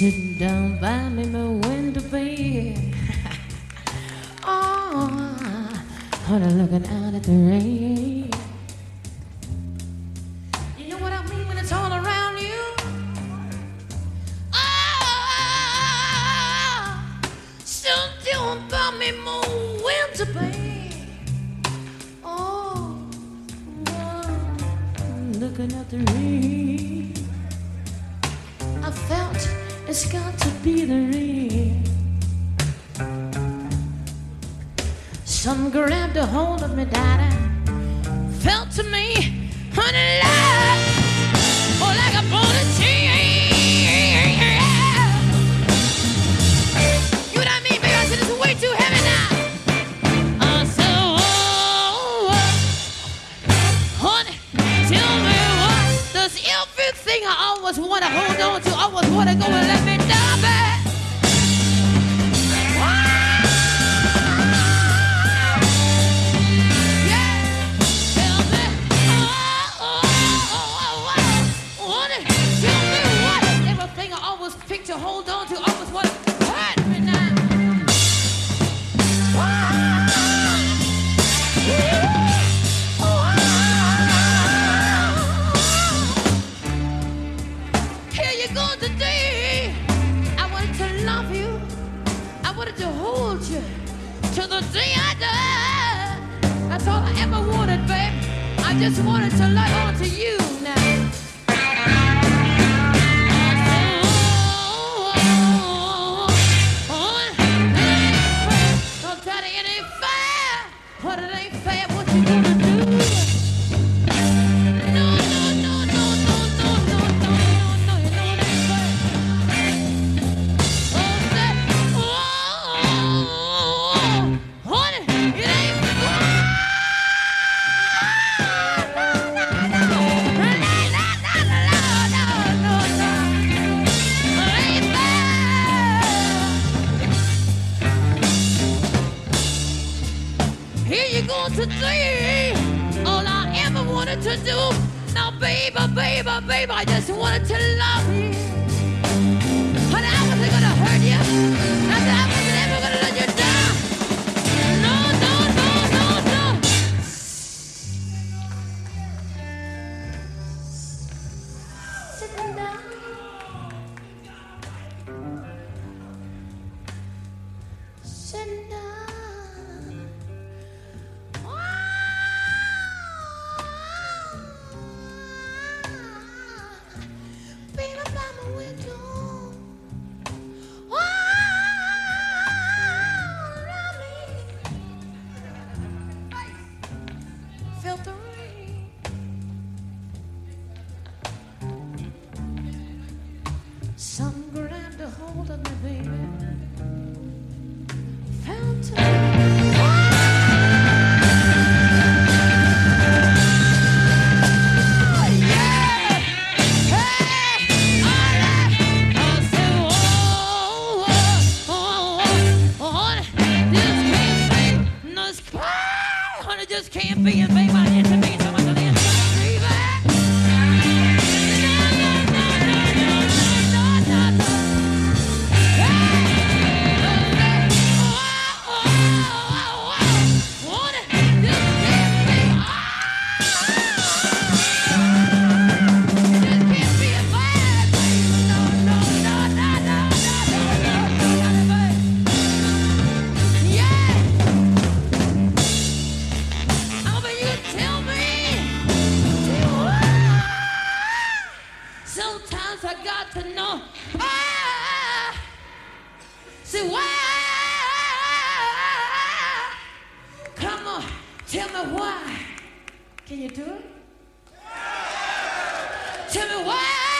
Sitting down by me, my window bed. Oh, honey, looking out at the rain. You know what I mean when it's all around you? Oh, still doing by me, my window bed. Oh, looking at the rain. I felt it's got to be the rain. Some grabbed a hold of me, daddy. Felt to me, honey, love, oh, like a bullet chain. You know what I mean, baby? I said it's way too heavy now. I said, oh, honey, tell me what does everything I always want to hold on to, always want to go and let me down, baby. To hold on to always what hurt me now. Here you go today. I wanted to love you. I wanted to hold you till the day I die. That's all I ever wanted, babe. I just wanted to lie on to you now. But it ain't fair, what you gonna do? No, no, no, no, no, no, no, no, no, no, you know it ain't fair. Oh, that, oh, honey, it ain't fair. No, no, no, no, no, no, no, no, it ain't fair. Here you go today, all I ever wanted to do. Now, baby, baby, baby, I just wanted to love you. But I wasn't gonna hurt you, and I wasn't ever gonna let you down. No, no, no, no, no. Sitting down. Sitting down. Felt the rain. Some grabbed a hold of me, baby. Felt the just can't be and make my head to be so much of the baby. No, no, no, no, no, no, no, no. Want it, just can't be. Just can't be a bad baby. No, no, no, no, no, no, no, no, yeah. Tell me, sometimes I got to know. See why? Come on, tell me why. Can you do it? Tell me why.